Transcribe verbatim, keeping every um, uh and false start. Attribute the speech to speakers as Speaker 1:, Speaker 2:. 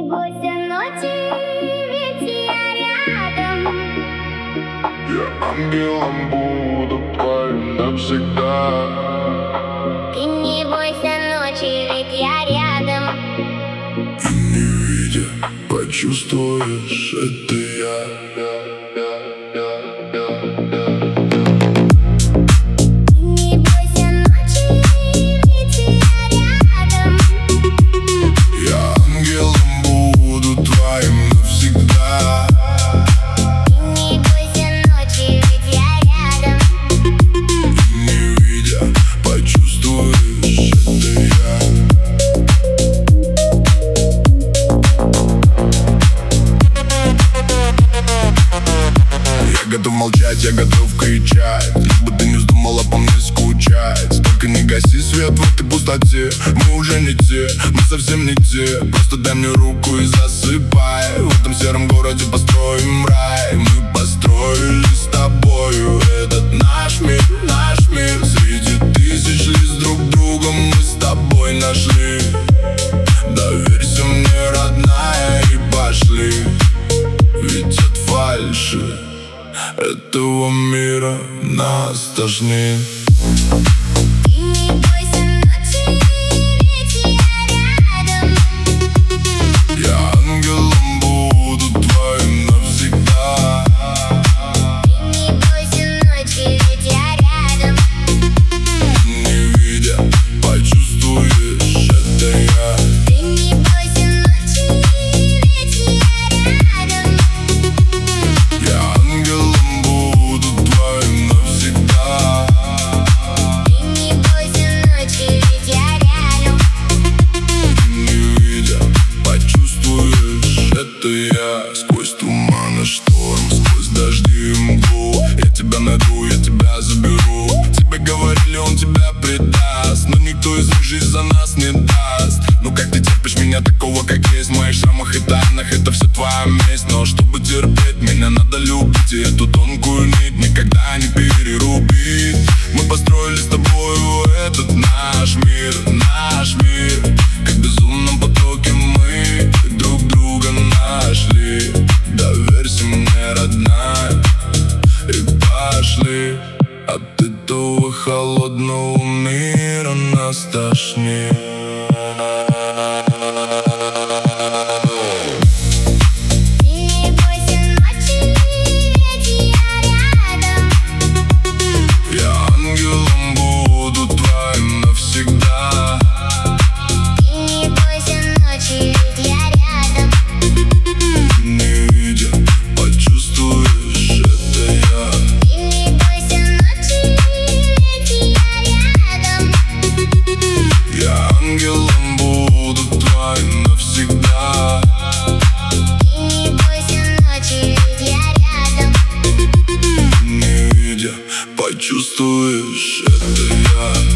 Speaker 1: бойся ночи, ведь я рядом.
Speaker 2: Я ангелом буду твоим навсегда.
Speaker 1: Ты не бойся ночи, ведь я рядом.
Speaker 2: И не видя, почувствуешь, это я. Я готов молчать, я готов кричать, лишь бы ты не вздумала по мне скучать. Только не гаси свет в этой пустоте. Мы уже не те, мы совсем не те. Просто дай мне руку и засыпай. В этом сером городе построим рай. Мы построили с тобою этот наш мир, наш мир. Среди тысяч лиц друг друга мы с тобой нашли. Доверься мне, родная, и пошли. Ведь от фальши этого мира нас тошнит.
Speaker 1: Ты не бойся ночи, ведь я рядом.
Speaker 2: Я ангелом буду твоим навсегда.
Speaker 1: Ты не бойся ночи, ведь я рядом.
Speaker 2: Не видя, почувствуешь, это я.
Speaker 1: Ты не бойся ночи, ведь я рядом.
Speaker 2: Я ангелом сквозь туман и шторм, сквозь дожди и мглу. Я тебя найду, я тебя заберу. Тебе говорили, он тебя предаст, но никто из них жизнь за нас не даст. Ну как ты терпишь меня такого, как есть? В моих шрамах и тайнах это все твоя месть. Но чтобы терпеть, меня надо любить. И эту тонкую нить никогда не перерубить. Мы построили с тобою этот наш мир, наш мир. Как в безумном потоке мы друг друга нашли. Доверься мне, родная, и пошли. От этого холодного мира нас тошнит. Ангелом буду твоим навсегда.
Speaker 1: Ты не бойся ночи, ведь я рядом.
Speaker 2: Не видя, почувствуешь, это я.